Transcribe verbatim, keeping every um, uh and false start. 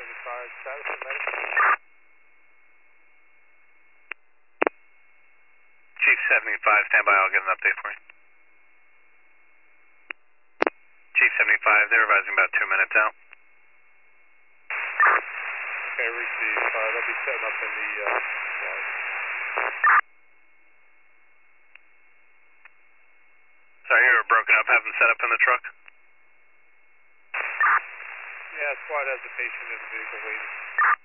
seventy-five, status of medical. Chief seventy-five, stand by, I'll get an update for you. Chief seventy-five, they're revising about two minutes out. Okay, receive. Uh, they'll be setting up in the, uh, yard. Sorry, you were broken up, have them set up in the truck? Yeah, squad has the patient in the vehicle waiting.